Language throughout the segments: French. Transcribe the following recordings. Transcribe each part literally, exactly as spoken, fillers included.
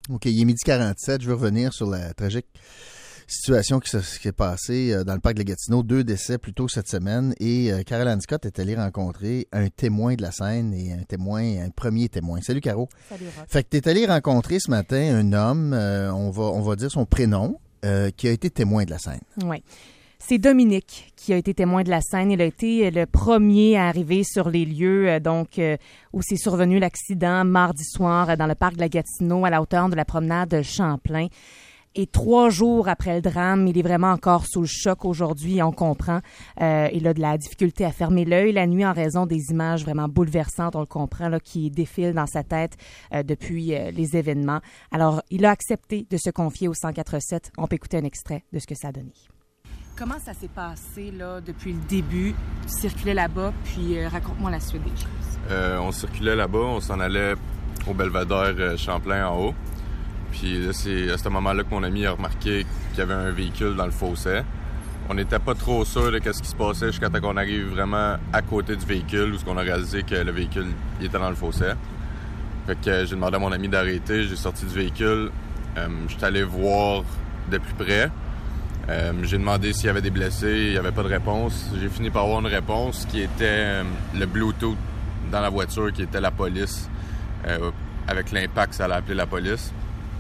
OK, il est midi quarante-sept. Je veux revenir sur la tragique situation qui s'est passée dans le parc de la Gatineau. Deux décès plus tôt cette semaine. Et euh, Caroline Scott est allée rencontrer un témoin de la scène et un témoin, un premier témoin. Salut, Caro. Salut, Rob. Fait que tu es allée rencontrer ce matin un homme, euh, on va, on va dire son prénom, euh, qui a été témoin de la scène. Oui. C'est Dominique qui a été témoin de la scène. Il a été le premier à arriver sur les lieux donc euh, où s'est survenu l'accident mardi soir dans le parc de la Gatineau à la hauteur de la promenade Champlain. Et trois jours après le drame, il est vraiment encore sous le choc aujourd'hui, on comprend. Euh, il a de la difficulté à fermer l'œil la nuit en raison des images vraiment bouleversantes, on le comprend, là, qui défilent dans sa tête euh, depuis euh, les événements. Alors, il a accepté de se confier au cent quatre sept. On peut écouter un extrait de ce que ça a donné. Comment ça s'est passé là, depuis le début? Tu circulais là-bas, puis euh, raconte-moi la suite des choses. Euh, on circulait là-bas, on s'en allait au belvédère euh, Champlain en haut. Puis là, c'est à ce moment-là que mon ami a remarqué qu'il y avait un véhicule dans le fossé. On n'était pas trop sûr de ce qui se passait jusqu'à temps qu'on arrive vraiment à côté du véhicule, où on a réalisé que le véhicule il était dans le fossé. Fait que euh, j'ai demandé à mon ami d'arrêter, j'ai sorti du véhicule, euh, j'étais allé voir de plus près. Euh, j'ai demandé s'il y avait des blessés, il n'y avait pas de réponse. J'ai fini par avoir une réponse qui était euh, le Bluetooth dans la voiture, qui était la police. Euh, avec l'impact, ça allait appeler la police.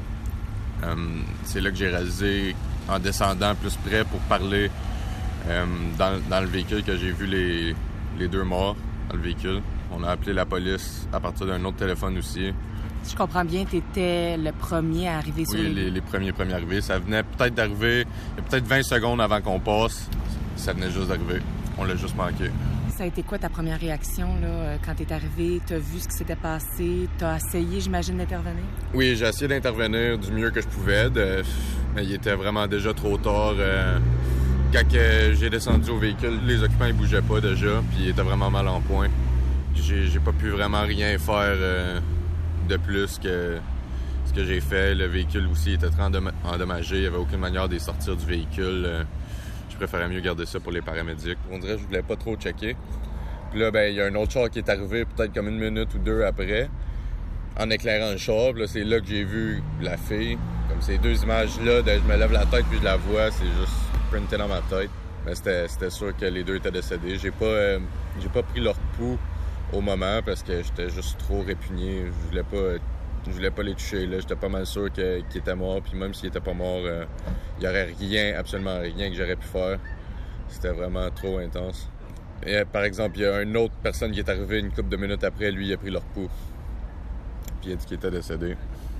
Euh, c'est là que j'ai réalisé, en descendant plus près pour parler euh, dans, dans le véhicule, que j'ai vu les, les deux morts dans le véhicule. On a appelé la police à partir d'un autre téléphone aussi. Si je comprends bien, tu étais le premier à arriver sur oui, les... les, les premiers premiers arrivés. Ça venait peut-être d'arriver, il y a peut-être vingt secondes avant qu'on passe. Ça venait juste d'arriver. On l'a juste manqué. Ça a été quoi ta première réaction là, quand tu es arrivé? Tu as vu ce qui s'était passé? Tu as essayé, j'imagine, d'intervenir? Oui, j'ai essayé d'intervenir du mieux que je pouvais. De... Mais il était vraiment déjà trop tard. Euh... Quand que j'ai descendu au véhicule, les occupants ils bougeaient pas déjà, puis ils étaient vraiment mal en point. J'ai, j'ai pas pu vraiment rien faire euh, de plus que ce que j'ai fait. Le véhicule aussi était très endommagé. Il n'y avait aucune manière de sortir du véhicule. Euh... Je préférais mieux garder ça pour les paramédics. On dirait que je voulais pas trop checker. Puis là, ben, il y a un autre char qui est arrivé peut-être comme une minute ou deux après, en éclairant le char. Puis là, c'est là que j'ai vu la fille. Comme ces deux images-là, de, je me lève la tête puis je la vois, c'est juste printé dans ma tête. Mais c'était, c'était sûr que les deux étaient décédés. J'ai pas, euh, j'ai pas pris leur pouls au moment parce que j'étais juste trop répugné. Je voulais pas, je voulais pas les toucher. Là. J'étais pas mal sûr que, qu'ils étaient morts. Puis même s'ils étaient pas morts, il euh, y aurait rien, absolument rien que j'aurais pu faire. C'était vraiment trop intense. Et, par exemple, il y a une autre personne qui est arrivée une couple de minutes après. Lui, il a pris leur pouls. Puis il a dit qu'il était décédé.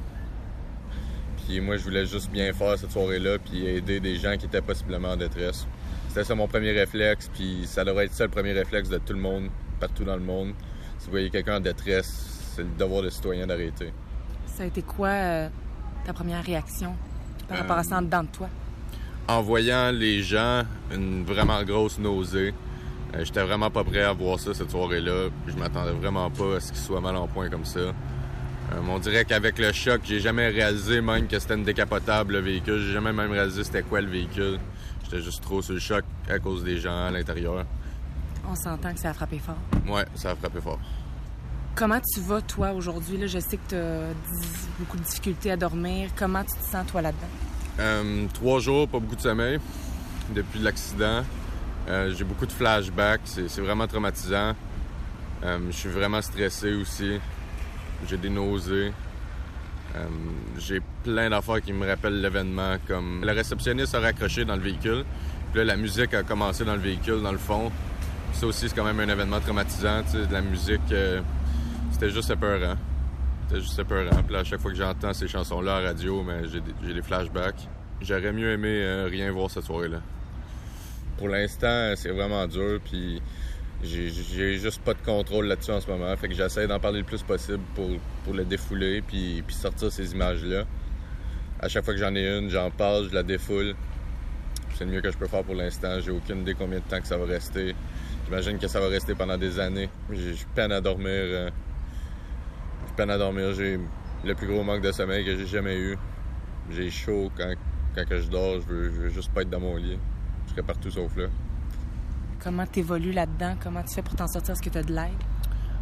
Puis moi, je voulais juste bien faire cette soirée-là puis aider des gens qui étaient possiblement en détresse. C'était ça mon premier réflexe. Puis ça devrait être ça le premier réflexe de tout le monde, partout dans le monde. Si vous voyez quelqu'un en détresse, c'est le devoir de citoyen d'arrêter. Ça a été quoi euh, ta première réaction par rapport euh, à ça en dedans de toi? En voyant les gens, une vraiment grosse nausée. Euh, j'étais vraiment pas prêt à voir ça cette soirée-là. Je m'attendais vraiment pas à ce qu'il soit mal en point comme ça. Euh, on dirait qu'avec le choc, j'ai jamais réalisé même que c'était une décapotable, le véhicule. J'ai jamais même réalisé c'était quoi le véhicule. J'étais juste trop sur le choc à cause des gens à l'intérieur. On s'entend que ça a frappé fort. Ouais, ça a frappé fort. Comment tu vas, toi, aujourd'hui? Là, je sais que tu as beaucoup de difficultés à dormir. Comment tu te sens, toi, là-dedans? Euh, trois jours, pas beaucoup de sommeil depuis l'accident. Euh, j'ai beaucoup de flashbacks. C'est, c'est vraiment traumatisant. Euh, je suis vraiment stressé aussi. J'ai des nausées. Euh, j'ai plein d'affaires qui me rappellent l'événement, comme le réceptionniste a raccroché dans le véhicule. Puis là, la musique a commencé dans le véhicule, dans le fond. Ça aussi, c'est quand même un événement traumatisant. Tu sais, de la musique, euh, c'était juste épeurant. C'était juste épeurant. Puis là, à chaque fois que j'entends ces chansons-là à la radio, mais j'ai des, j'ai des flashbacks. J'aurais mieux aimé euh, rien voir cette soirée-là. Pour l'instant, c'est vraiment dur, puis j'ai, j'ai juste pas de contrôle là-dessus en ce moment. Fait que j'essaie d'en parler le plus possible pour, pour le défouler, puis, puis sortir ces images-là. À chaque fois que j'en ai une, j'en parle, je la défoule. C'est le mieux que je peux faire pour l'instant. J'ai aucune idée combien de temps que ça va rester. J'imagine que ça va rester pendant des années. J'ai, j'ai peine à dormir. Euh, j'ai peine à dormir. J'ai le plus gros manque de sommeil que j'ai jamais eu. J'ai chaud quand, quand que je dors. Je veux, je veux juste pas être dans mon lit. Je serais partout sauf là. Comment t'évolues là-dedans? Comment tu fais pour t'en sortir? Est-ce que t'as de l'aide?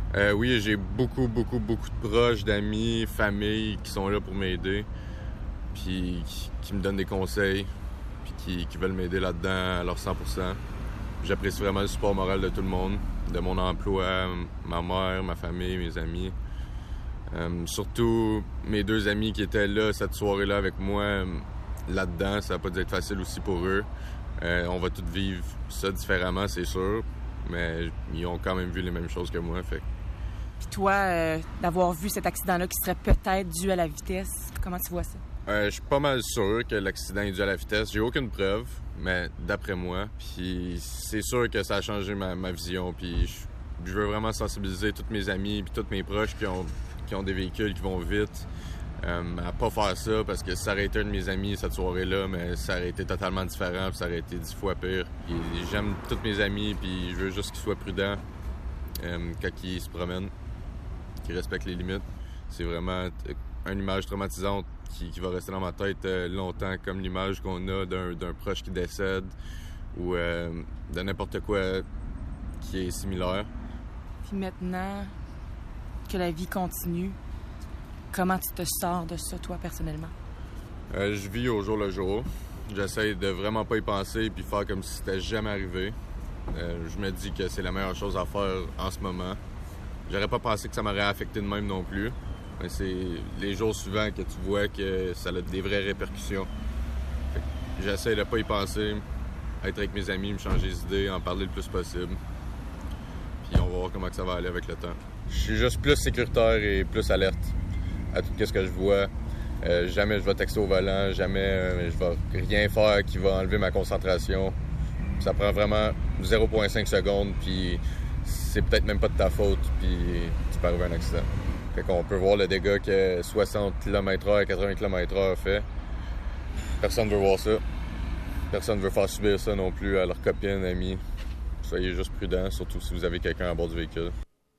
Euh, oui, j'ai beaucoup, beaucoup, beaucoup de proches, d'amis, familles qui sont là pour m'aider, puis qui, qui me donnent des conseils, puis qui, qui veulent m'aider là-dedans à leur cent pour cent. J'apprécie vraiment le support moral de tout le monde, de mon emploi, ma mère, ma famille, mes amis. Euh, surtout mes deux amis qui étaient là cette soirée-là avec moi, là-dedans, ça n'a pas dû être facile aussi pour eux. Euh, on va tous vivre ça différemment, c'est sûr, mais ils ont quand même vu les mêmes choses que moi, fait. Puis toi, euh, d'avoir vu cet accident-là qui serait peut-être dû à la vitesse, comment tu vois ça? Euh, je suis pas mal sûr que l'accident est dû à la vitesse. J'ai aucune preuve, mais d'après moi. Puis c'est sûr que ça a changé ma, ma vision. Puis je, je veux vraiment sensibiliser tous mes amis puis tous mes proches qui ont, qui ont des véhicules qui vont vite euh, à pas faire ça, parce que ça aurait été un de mes amis cette soirée-là, mais ça aurait été totalement différent puis ça aurait été dix fois pire. Puis j'aime tous mes amis puis je veux juste qu'ils soient prudents euh, quand ils se promènent, qu'ils respectent les limites. C'est vraiment une image traumatisante qui, qui va rester dans ma tête euh, longtemps, comme l'image qu'on a d'un, d'un proche qui décède ou euh, de n'importe quoi qui est similaire. Puis maintenant que la vie continue, comment tu te sors de ça, toi, personnellement? Euh, je vis au jour le jour. J'essaie de vraiment pas y penser puis faire comme si c'était jamais arrivé. Euh, je me dis que c'est la meilleure chose à faire en ce moment. J'aurais pas pensé que ça m'aurait affecté de même non plus. Mais c'est les jours suivants que tu vois que ça a des vraies répercussions. Fait que j'essaie de pas y penser, être avec mes amis, me changer les idées, en parler le plus possible. Puis on va voir comment que ça va aller avec le temps. Je suis juste plus sécuritaire et plus alerte à tout ce que je vois. Euh, jamais je vais texter au volant, jamais euh, je vais rien faire qui va enlever ma concentration. Ça prend vraiment zéro virgule cinq secondes, puis c'est peut-être même pas de ta faute, puis tu peux arriver à un accident. Fait qu'on peut voir le dégât que soixante kilomètres heure, quatre-vingts kilomètres heure fait. Personne veut voir ça. Personne veut faire subir ça non plus à leurs copines, amis. Soyez juste prudents, surtout si vous avez quelqu'un à bord du véhicule.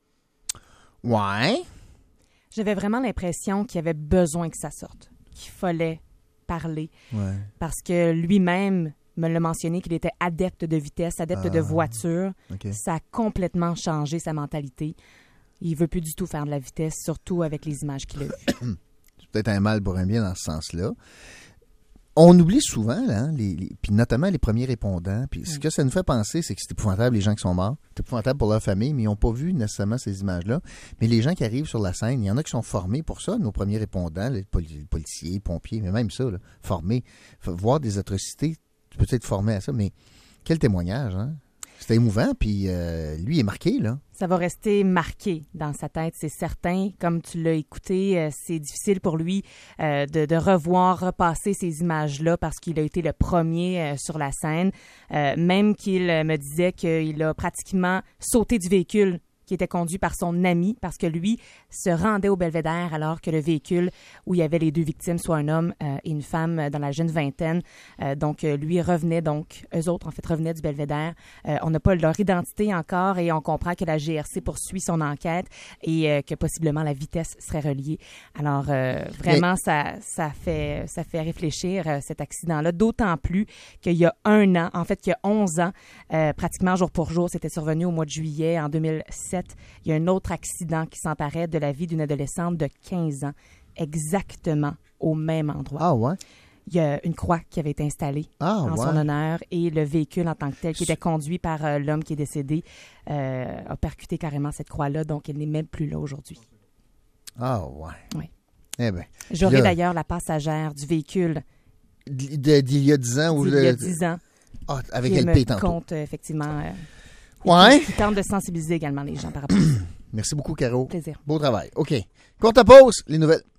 Ouais. J'avais vraiment l'impression qu'il y avait besoin que ça sorte, qu'il fallait parler. Ouais. Parce que lui-même me l'a mentionné qu'il était adepte de vitesse, adepte ah, de voiture. Okay. Ça a complètement changé sa mentalité. Il veut plus du tout faire de la vitesse, surtout avec les images qu'il a vues. C'est peut-être un mal pour un bien dans ce sens-là. On oublie souvent, là, hein, les, les, puis notamment les premiers répondants. Puis ce que ça nous fait penser, c'est que c'est épouvantable les gens qui sont morts. C'est épouvantable pour leur famille, mais ils n'ont pas vu nécessairement ces images-là. Mais les gens qui arrivent sur la scène, il y en a qui sont formés pour ça, nos premiers répondants, les, poli- les policiers, les pompiers, mais même ça, là, formés. Faut voir des atrocités, tu peux être formé à ça, mais quel témoignage, hein? C'était émouvant, puis euh, lui, il est marqué, là. Ça va rester marqué dans sa tête, c'est certain. Comme tu l'as écouté, euh, c'est difficile pour lui euh, de, de revoir, repasser ces images-là parce qu'il a été le premier euh, sur la scène. Euh, même qu'il euh, me disait qu'il a pratiquement sauté du véhicule qui était conduit par son ami, parce que lui se rendait au Belvédère alors que le véhicule où il y avait les deux victimes, soit un homme euh, et une femme dans la jeune vingtaine. Euh, donc, euh, lui revenait, donc, eux autres, en fait, revenaient du Belvédère. Euh, on n'a pas leur identité encore et on comprend que la G R C poursuit son enquête et euh, que possiblement la vitesse serait reliée. Alors, euh, vraiment, Mais... ça, ça, fait, ça fait réfléchir, euh, cet accident-là, d'autant plus qu'il y a un an, en fait, qu'il y a onze ans, euh, pratiquement jour pour jour, c'était survenu au mois de juillet en deux mille sept. Il y a un autre accident qui s'emparait de la vie d'une adolescente de quinze ans, exactement au même endroit. Ah ouais? Il y a une croix qui avait été installée ah, en ouais. son honneur et le véhicule en tant que tel, qui était conduit par euh, l'homme qui est décédé, euh, a percuté carrément cette croix-là, donc elle n'est même plus là aujourd'hui. Ah ouais? Oui. Eh bien. J'aurai d'ailleurs la passagère du véhicule d'il y a dix ans. Ou d'il le... y a dix ans. Ah, avec L P tantôt. compte, effectivement... Euh, Ouais. Qui tente de sensibiliser également les gens par rapport à ça. Merci beaucoup, Caro. Plaisir. Beau travail. OK. Courte pause, les nouvelles.